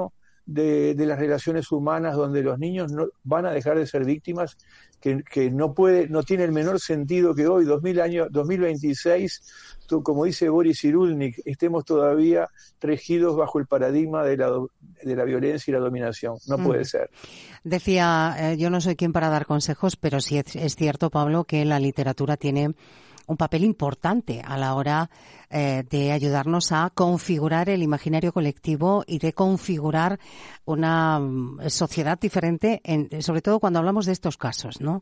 de, de las relaciones humanas, donde los niños no van a dejar de ser víctimas, que, que no puede, no tiene el menor sentido que hoy, dos mil años, dos mil veintiséis, tú, como dice Boris Cyrulnik, estemos todavía regidos bajo el paradigma de la, de la violencia y la dominación. No mm. puede ser. Decía, eh, yo no soy quien para dar consejos, pero sí es, es cierto, Pablo, que la literatura tiene un papel importante a la hora eh, de ayudarnos a configurar el imaginario colectivo y de configurar una um, sociedad diferente, en, sobre todo cuando hablamos de estos casos, ¿no?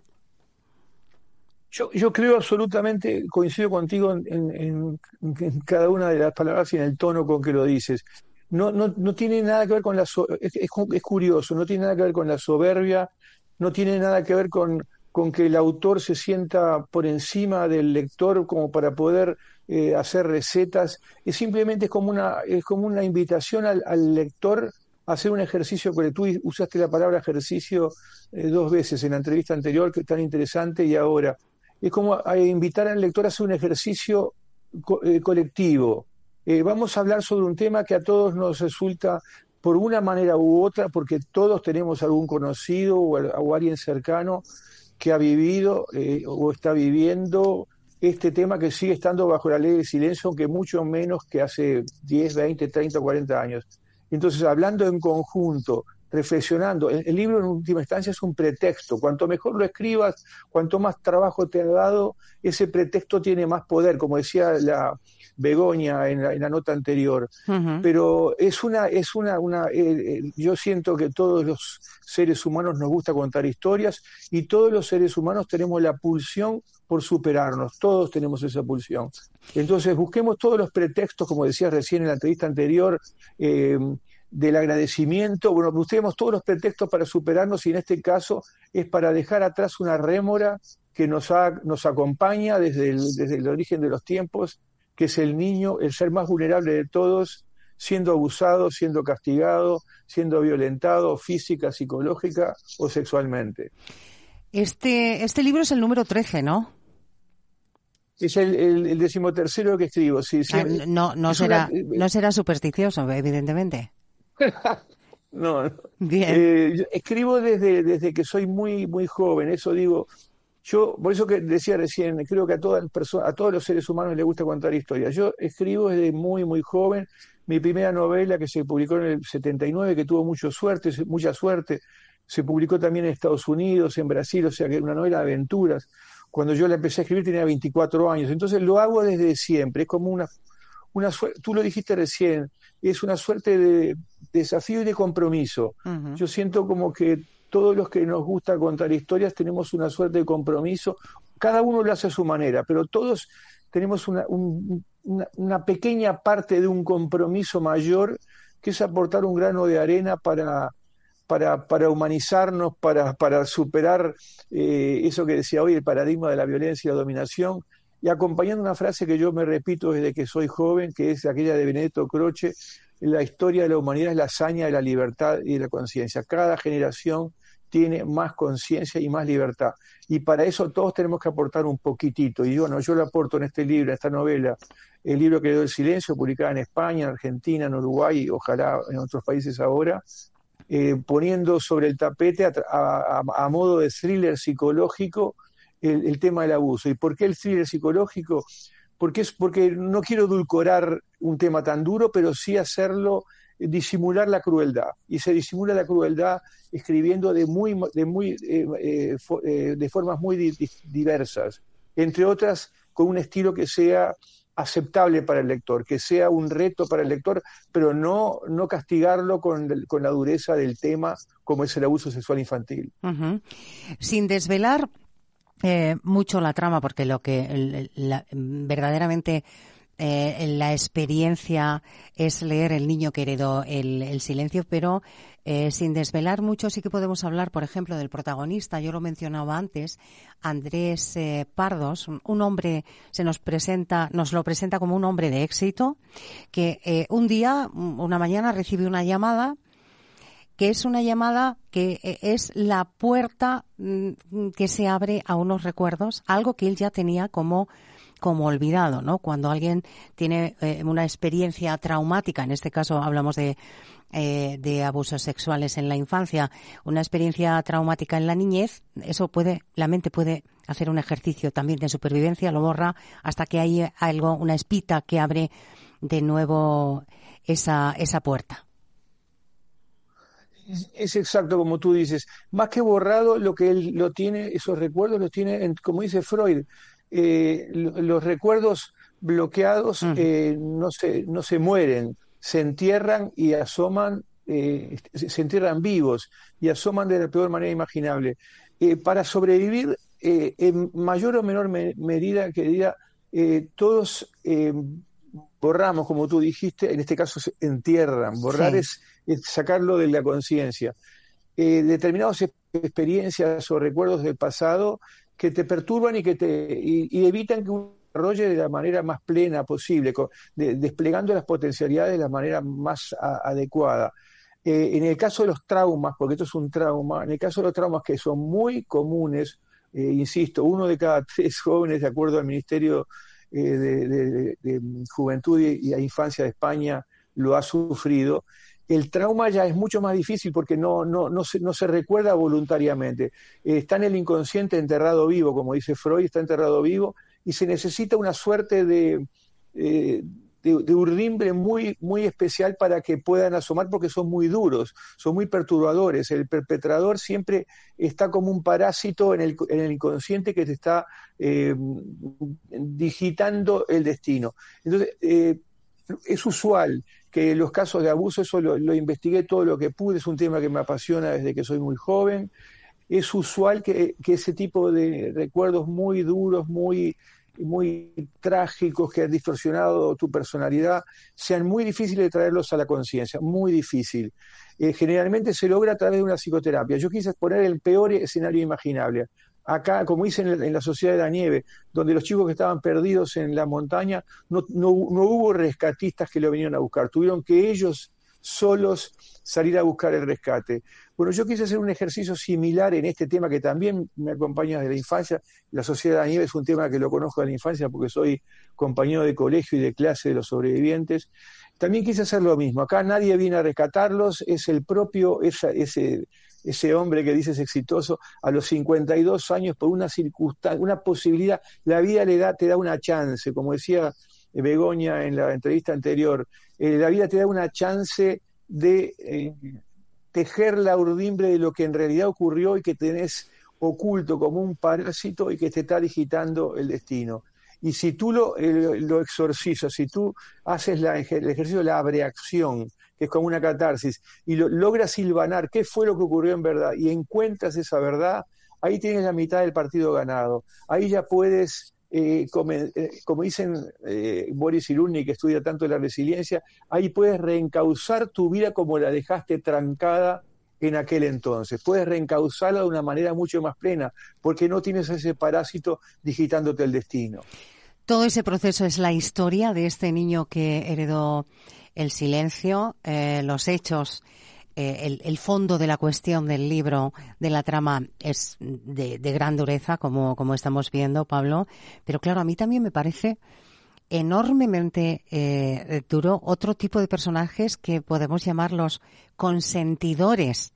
Yo, yo creo absolutamente, coincido contigo en, en, en cada una de las palabras y en el tono con que lo dices. No, no, no tiene nada que ver con la... So- es, es, es curioso, no tiene nada que ver con la soberbia, no tiene nada que ver con... con que el autor se sienta por encima del lector como para poder eh, hacer recetas. Es simplemente es como una, es como una invitación al, al lector a hacer un ejercicio, porque tú usaste la palabra ejercicio eh, dos veces en la entrevista anterior, que es tan interesante, y ahora. Es como a invitar al lector a hacer un ejercicio co- eh, colectivo. Eh, vamos a hablar sobre un tema que a todos nos resulta, por una manera u otra, porque todos tenemos algún conocido o, o alguien cercano que ha vivido eh, o está viviendo este tema, que sigue estando bajo la ley del silencio, aunque mucho menos que hace diez, veinte, treinta, cuarenta años. Entonces, hablando en conjunto, reflexionando, el, el libro en última instancia es un pretexto. Cuanto mejor lo escribas, cuanto más trabajo te ha dado, ese pretexto tiene más poder, como decía la Begoña en la, en la nota anterior. Uh-huh. Pero es una, es una, una eh, eh, yo siento que todos los seres humanos nos gusta contar historias, y todos los seres humanos tenemos la pulsión por superarnos, todos tenemos esa pulsión. Entonces busquemos todos los pretextos, como decías recién en la entrevista anterior, eh, del agradecimiento. Bueno, busquemos todos los pretextos para superarnos, y en este caso es para dejar atrás una rémora que nos, ha, nos acompaña desde el, desde el origen de los tiempos, que es el niño, el ser más vulnerable de todos, siendo abusado, siendo castigado, siendo violentado física, psicológica o sexualmente. Este, este libro es el número trece, ¿no? Es el, el, el decimotercero que escribo, sí. sí. Ah, no, no, será, una... no será supersticioso, evidentemente. no, no. Bien. Eh, escribo desde, desde que soy muy, muy joven, eso digo. Yo, por eso que decía recién, creo que a todas las personas, a todos los seres humanos les gusta contar historias. Yo escribo desde muy, muy joven. Mi primera novela, que se publicó en el setenta y nueve, que tuvo mucha suerte, mucha suerte, se publicó también en Estados Unidos, en Brasil, o sea que era una novela de aventuras. Cuando yo la empecé a escribir tenía veinticuatro años. Entonces lo hago desde siempre. Es como una, una suerte, tú lo dijiste recién, es una suerte de desafío y de compromiso. Uh-huh. Yo siento como que todos los que nos gusta contar historias tenemos una suerte de compromiso. Cada uno lo hace a su manera, pero todos tenemos una, un, una, una pequeña parte de un compromiso mayor, que es aportar un grano de arena para, para, para humanizarnos, para, para superar eh, eso que decía hoy, el paradigma de la violencia y la dominación, y acompañando una frase que yo me repito desde que soy joven, que es aquella de Benedetto Croce: la historia de la humanidad es la hazaña de la libertad y de la conciencia. Cada generación tiene más conciencia y más libertad. Y para eso todos tenemos que aportar un poquitito. Y bueno, yo lo aporto en este libro, en esta novela, el libro que dio el silencio, publicada en España, en Argentina, en Uruguay y ojalá en otros países ahora, eh, poniendo sobre el tapete a, a, a modo de thriller psicológico el, el tema del abuso. ¿Y por qué el thriller psicológico? Porque es porque no quiero edulcorar un tema tan duro, pero sí hacerlo, disimular la crueldad. Y se disimula la crueldad escribiendo de muy de muy eh, eh, de formas muy di, diversas, entre otras con un estilo que sea aceptable para el lector, que sea un reto para el lector, pero no no castigarlo con, con la dureza del tema como es el abuso sexual infantil. Uh-huh. Sin desvelar Eh, mucho la trama, porque lo que el, la, verdaderamente eh, la experiencia es leer El niño que heredó el, el silencio, pero eh, sin desvelar mucho sí que podemos hablar, por ejemplo, del protagonista. Yo lo mencionaba antes, Andrés eh, Pardos, un, un hombre, se nos presenta, nos lo presenta como un hombre de éxito, que eh, un día, una mañana, recibe una llamada, que es una llamada que es la puerta que se abre a unos recuerdos, algo que él ya tenía como como olvidado, ¿no? Cuando alguien tiene eh, una experiencia traumática, en este caso hablamos de eh, de abusos sexuales en la infancia, una experiencia traumática en la niñez, eso puede, la mente puede hacer un ejercicio también de supervivencia, lo borra hasta que hay algo, una espita que abre de nuevo esa esa puerta. Es, es exacto como tú dices, más que borrado, lo que él lo tiene, esos recuerdos los tiene, en, como dice Freud, eh, lo, los recuerdos bloqueados mm. eh, no se no se mueren, se entierran y asoman, eh, se entierran vivos y asoman de la peor manera imaginable. Eh, para sobrevivir, eh, en mayor o menor me, medida, querida, eh, todos eh, borramos, como tú dijiste, en este caso se entierran. Borrar sí. es, es sacarlo de la conciencia. Eh, determinadas experiencias o recuerdos del pasado que te perturban y que te y, y evitan que uno desarrolle de la manera más plena posible, con, de, desplegando las potencialidades de la manera más a, adecuada. Eh, en el caso de los traumas, porque esto es un trauma, en el caso de los traumas que son muy comunes, eh, insisto, uno de cada tres jóvenes, de acuerdo al Ministerio eh, de, de, de, de Juventud y, y a Infancia de España, lo ha sufrido. El trauma ya es mucho más difícil porque no, no, no, se, no se recuerda voluntariamente. Eh, está en el inconsciente enterrado vivo, como dice Freud, está enterrado vivo, y se necesita una suerte de, eh, de, de urdimbre muy, muy especial para que puedan asomar, porque son muy duros, son muy perturbadores. El perpetrador siempre está como un parásito en el, en el inconsciente que te está eh, digitando el destino. Entonces, eh, es usual que los casos de abuso, eso lo, lo investigué todo lo que pude, es un tema que me apasiona desde que soy muy joven. Es usual que, que ese tipo de recuerdos muy duros, muy, muy trágicos, que han distorsionado tu personalidad, sean muy difíciles de traerlos a la conciencia, muy difícil. Eh, generalmente se logra a través de una psicoterapia. Yo quise poner el peor escenario imaginable. Acá, como hice en, en la Sociedad de la Nieve, donde los chicos que estaban perdidos en la montaña, no, no, no hubo rescatistas que lo vinieron a buscar, tuvieron que ellos solos salir a buscar el rescate. Bueno, yo quise hacer un ejercicio similar en este tema que también me acompaña desde la infancia. La Sociedad de la Nieve es un tema que lo conozco de la infancia porque soy compañero de colegio y de clase de los sobrevivientes. También quise hacer lo mismo. Acá nadie viene a rescatarlos, es el propio, esa, ese, ese hombre que dices exitoso, a los cincuenta y dos años, por una circunstancia, una posibilidad, la vida le da, te da una chance, como decía Begoña en la entrevista anterior, eh, la vida te da una chance de eh, tejer la urdimbre de lo que en realidad ocurrió y que tenés oculto como un parásito y que te está digitando el destino. Y si tú lo, eh, lo exorcizas, si tú haces la, el ejercicio de la abreacción, que es como una catarsis, y lo, logras silvanar qué fue lo que ocurrió en verdad, y encuentras esa verdad, ahí tienes la mitad del partido ganado. Ahí ya puedes, eh, como, eh, como dicen eh, Boris Cyrulnik, que estudia tanto la resiliencia, ahí puedes reencauzar tu vida como la dejaste trancada en aquel entonces. Puedes reencauzarla de una manera mucho más plena, porque no tienes ese parásito digitándote el destino. Todo ese proceso es la historia de este niño que heredó el silencio, eh, los hechos, eh, el, el fondo de la cuestión del libro, de la trama, es de, de gran dureza, como, como estamos viendo, Pablo. Pero claro, a mí también me parece enormemente eh, duro otro tipo de personajes que podemos llamar los consentidores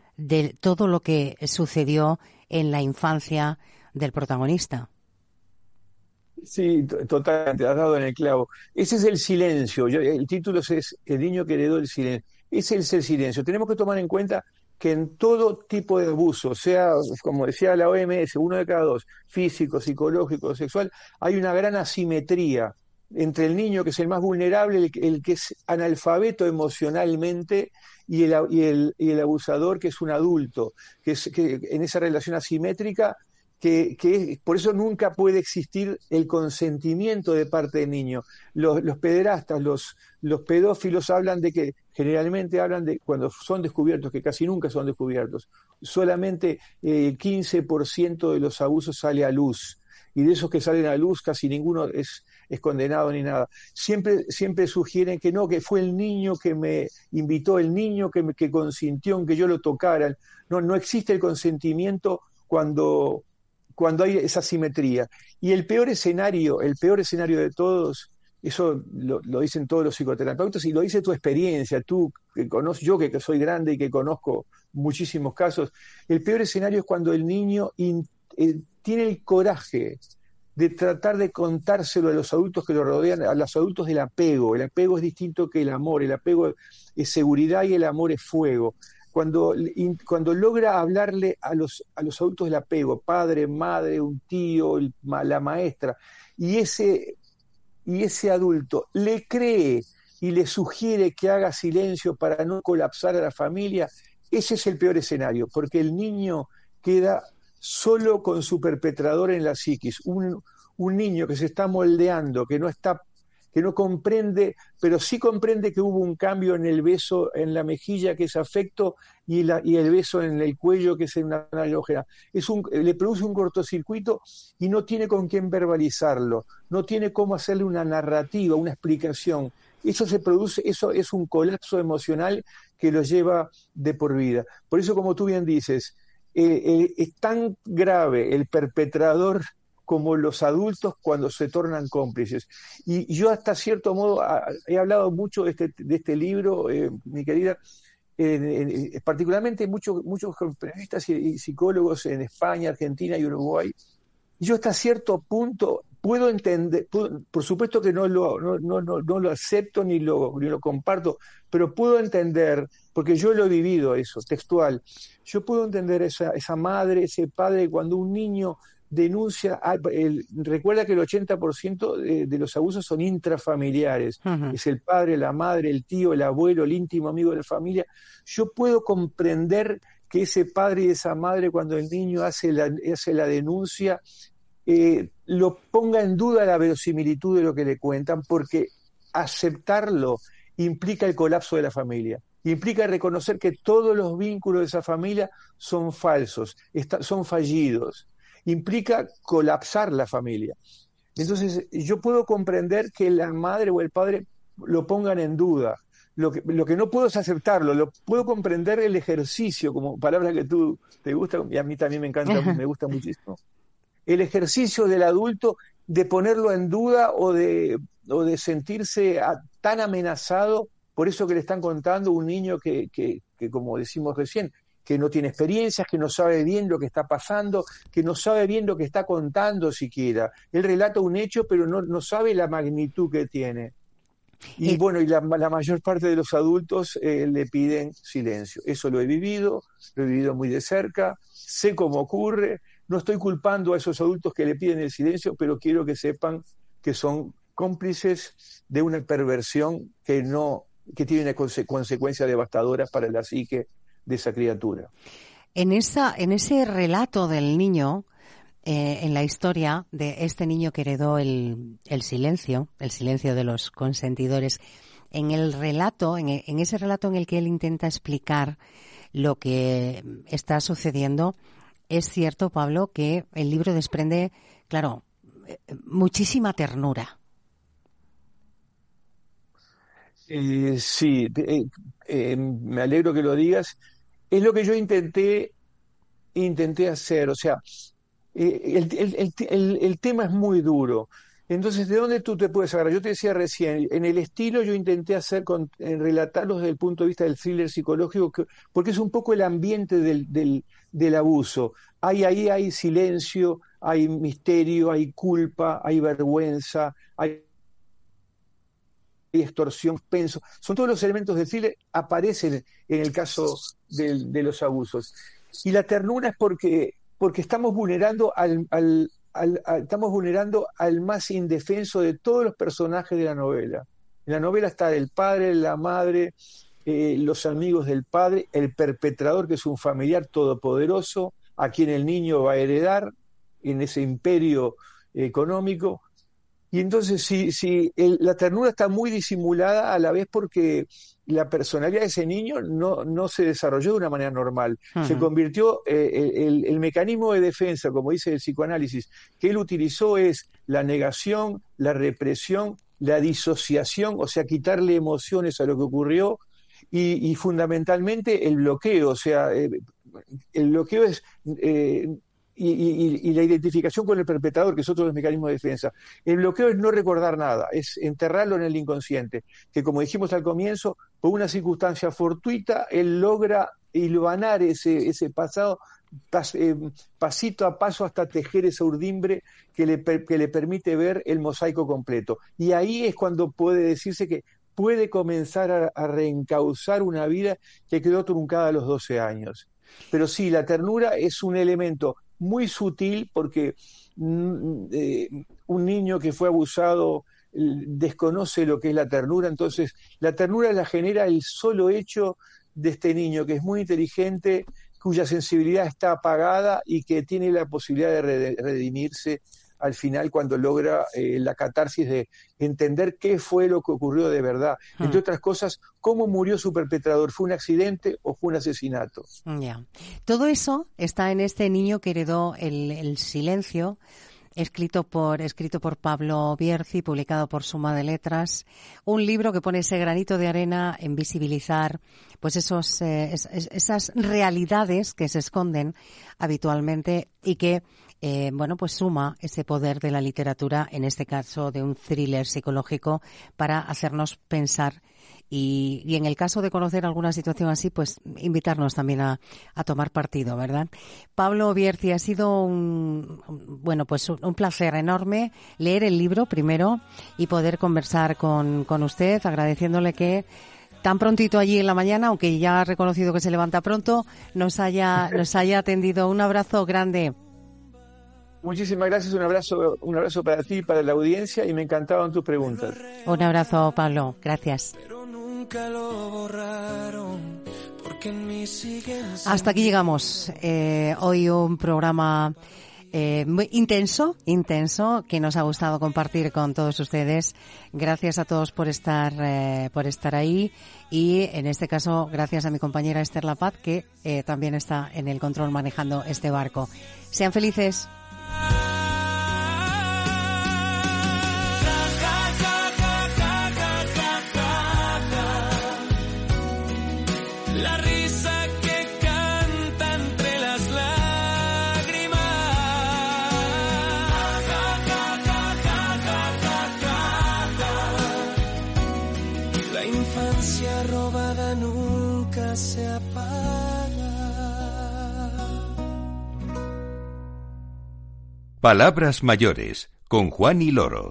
de todo lo que sucedió en la infancia del protagonista. Sí, totalmente, has dado en el clavo. Ese es el silencio. Yo, el título es El niño que heredó el silencio. Ese es el silencio. Tenemos que tomar en cuenta que en todo tipo de abuso, sea, como decía la O M S, uno de cada dos, físico, psicológico, sexual, hay una gran asimetría entre el niño, que es el más vulnerable, el, el que es analfabeto emocionalmente, y el, y, el, y el abusador, que es un adulto, que, es, que en esa relación asimétrica, que, que por eso nunca puede existir el consentimiento de parte del niño. Los, los pederastas, los, los pedófilos hablan de que, generalmente hablan de, cuando son descubiertos, que casi nunca son descubiertos, solamente eh, el quince por ciento de los abusos sale a luz, y de esos que salen a luz casi ninguno es, es condenado ni nada. Siempre, siempre sugieren que no, que fue el niño que me invitó, el niño que, me, que consintió en que yo lo tocara. No, no existe el consentimiento cuando... cuando hay esa simetría. Y el peor escenario, el peor escenario de todos, eso lo, lo dicen todos los psicoterapeutas y lo dice tu experiencia, tú que conoces, yo que, que soy grande y que conozco muchísimos casos, el peor escenario es cuando el niño in, eh, tiene el coraje de tratar de contárselo a los adultos que lo rodean, a los adultos del apego. El apego es distinto que el amor, el apego es seguridad y el amor es fuego. Cuando, cuando logra hablarle a los, a los adultos del apego, padre, madre, un tío, el, la maestra, y ese, y ese adulto le cree y le sugiere que haga silencio para no colapsar a la familia, ese es el peor escenario, porque el niño queda solo con su perpetrador en la psiquis, un, un niño que se está moldeando, que no está, que no comprende, pero sí comprende que hubo un cambio en el beso en la mejilla, que es afecto, y, la, y el beso en el cuello, que es una analógena. Es un, le produce un cortocircuito y no tiene con quién verbalizarlo, no tiene cómo hacerle una narrativa, una explicación. Eso se produce, eso es un colapso emocional que lo lleva de por vida. Por eso, como tú bien dices, Eh, eh, es tan grave el perpetrador como los adultos cuando se tornan cómplices. Y, y yo hasta cierto modo a, he hablado mucho de este, de este libro, eh, mi querida, eh, eh, particularmente muchos muchos periodistas y, y psicólogos en España, Argentina y Uruguay. Y yo hasta cierto punto puedo entender, puedo, por supuesto que no lo, no, no, no, no lo acepto ni lo, ni lo comparto, pero puedo entender, porque yo lo he vivido eso, textual, yo puedo entender esa, esa madre, ese padre, cuando un niño denuncia, el, recuerda que el ochenta por ciento de, de los abusos son intrafamiliares, uh-huh. Es el padre, la madre, el tío, el abuelo, el íntimo amigo de la familia. Yo puedo comprender que ese padre y esa madre, cuando el niño hace la, hace la denuncia, eh, lo ponga en duda la verosimilitud de lo que le cuentan, porque aceptarlo implica el colapso de la familia, implica reconocer que todos los vínculos de esa familia son falsos, está, son fallidos, implica colapsar la familia. Entonces yo puedo comprender que la madre o el padre lo pongan en duda. Lo que, lo que no puedo es aceptarlo, lo puedo comprender el ejercicio, como palabra que tú te gusta, y a mí también me encanta, me gusta muchísimo. El ejercicio del adulto de ponerlo en duda o de, o de sentirse a, tan amenazado por eso que le están contando, un niño que, que, que, como decimos recién, que no tiene experiencias, que no sabe bien lo que está pasando, que no sabe bien lo que está contando siquiera. Él relata un hecho, pero no, no sabe la magnitud que tiene. Y bueno, y la, la mayor parte de los adultos eh, le piden silencio. Eso lo he vivido, lo he vivido muy de cerca, sé cómo ocurre. No estoy culpando a esos adultos que le piden el silencio, pero quiero que sepan que son cómplices de una perversión que no, que tiene una conse- consecuencias devastadoras para la psique de esa criatura. En esa, en ese relato del niño, eh, en la historia de este niño que heredó el, el silencio, el silencio de los consentidores, en el relato, en, en ese relato en el que él intenta explicar lo que está sucediendo, es cierto, Pablo, que el libro desprende, claro, muchísima ternura. Eh, sí, eh, eh, me alegro que lo digas. Es lo que yo intenté, intenté hacer. O sea, eh, el, el, el, el, el tema es muy duro. Entonces, ¿de dónde tú te puedes agarrar? Yo te decía recién, en el estilo yo intenté hacer, con, en relatarlos desde el punto de vista del thriller psicológico, que, porque es un poco el ambiente del, del, del abuso. Hay, ahí hay silencio, hay misterio, hay culpa, hay vergüenza, hay extorsión, penso. Son todos los elementos del thriller, aparecen en el caso de, de los abusos. Y la ternura es porque, porque estamos vulnerando al... al Al, al, estamos vulnerando al más indefenso de todos los personajes de la novela. En la novela está el padre, la madre, eh, los amigos del padre, el perpetrador, que es un familiar todopoderoso, a quien el niño va a heredar en ese imperio eh, económico. Y entonces si, si el, la ternura está muy disimulada a la vez porque la personalidad de ese niño no, no se desarrolló de una manera normal. Uh-huh. Se convirtió, eh, el, el mecanismo de defensa, como dice el psicoanálisis, que él utilizó es la negación, la represión, la disociación, o sea, quitarle emociones a lo que ocurrió, y, y fundamentalmente el bloqueo. O sea, eh, el bloqueo es... Eh, y, y, y la identificación con el perpetrador, que es otro de los mecanismos de defensa. El bloqueo es no recordar nada, es enterrarlo en el inconsciente, que como dijimos al comienzo, por una circunstancia fortuita, él logra hilvanar ese, ese pasado pas, eh, pasito a paso hasta tejer esa urdimbre que le, que le permite ver el mosaico completo. Y ahí es cuando puede decirse que puede comenzar a, a reencauzar una vida que quedó truncada a los doce años. Pero sí, la ternura es un elemento muy sutil porque mm, eh, un niño que fue abusado eh, desconoce lo que es la ternura, entonces la ternura la genera el solo hecho de este niño que es muy inteligente, cuya sensibilidad está apagada y que tiene la posibilidad de redimirse al final cuando logra eh, la catarsis de entender qué fue lo que ocurrió de verdad. Hmm. Entre otras cosas, cómo murió su perpetrador. ¿Fue un accidente o fue un asesinato? Ya. Todo eso está en este niño que heredó el, el silencio, escrito por escrito por Pablo Bierzi, publicado por Suma de Letras, un libro que pone ese granito de arena en visibilizar pues esos eh, es, es, esas realidades que se esconden habitualmente y que Eh, bueno, pues suma ese poder de la literatura, en este caso de un thriller psicológico, para hacernos pensar y, y en el caso de conocer alguna situación así, pues invitarnos también a, a tomar partido, ¿verdad? Pablo Bierzi, ha sido un, bueno, pues un, un placer enorme leer el libro primero y poder conversar con, con usted, agradeciéndole que tan prontito allí en la mañana, aunque ya ha reconocido que se levanta pronto, nos haya, nos haya atendido. Un abrazo grande. Muchísimas gracias, un abrazo, un abrazo para ti y para la audiencia y me encantaban tus preguntas. Un abrazo, Pablo, gracias. Hasta aquí llegamos. Eh, hoy un programa eh, muy intenso, intenso, que nos ha gustado compartir con todos ustedes. Gracias a todos por estar, eh, por estar ahí y en este caso gracias a mi compañera Esther Lapaz que eh, también está en el control manejando este barco. Sean felices. La risa que canta entre las lágrimas. La infancia robada nunca se apaga. Palabras mayores, con Juan y Loro.